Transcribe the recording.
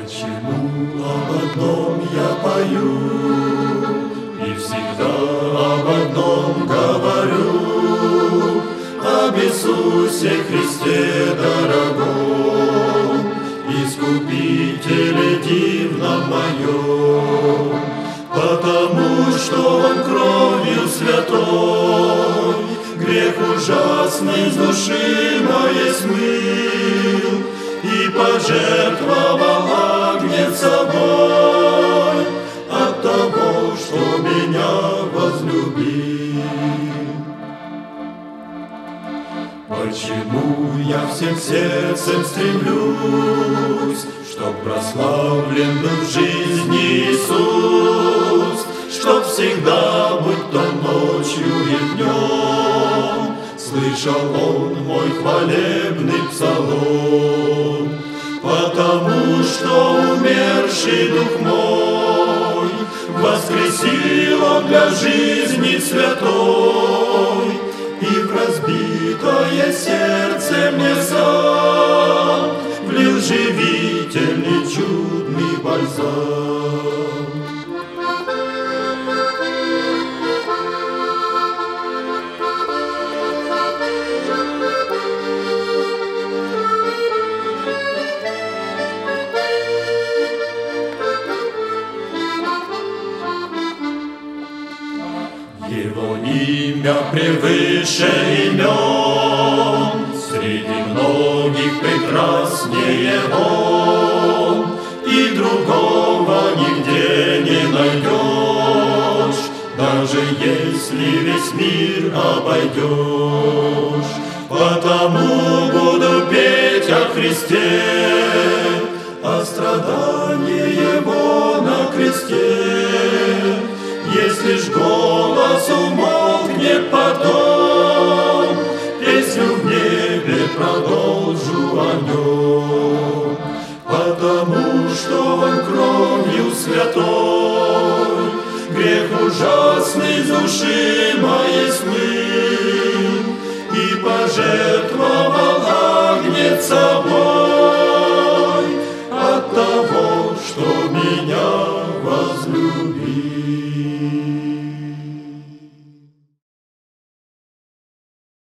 Почему об одном я пою и всегда об одном говорю, об Иисусе Христе дорогом, Искупителе дивном моем, потому что Он кровью святой грех ужасный с души моей смыл и пожертвовал Агнец собой от того, что меня возлюбил. Почему я всем сердцем стремлюсь, чтоб прославлен был в жизни Иисус, чтоб всегда, будь то ночью и днем, слышал Он мой хвалебный псалом, потому что умерший дух мой воскресил Он для жизни святой, и в разбитое сердце мне сам влил живительный чудный бальзам. Его имя превыше имен, среди многих прекраснее Он, и другого нигде не найдешь, даже если весь мир обойдешь. Потому буду петь о Христе, о страдании Его на кресте. Если ж голос умолкнет потом, песню в небе продолжу о нем, потому что Он кровью святой грех ужасный с души моей смыл и пожертвовал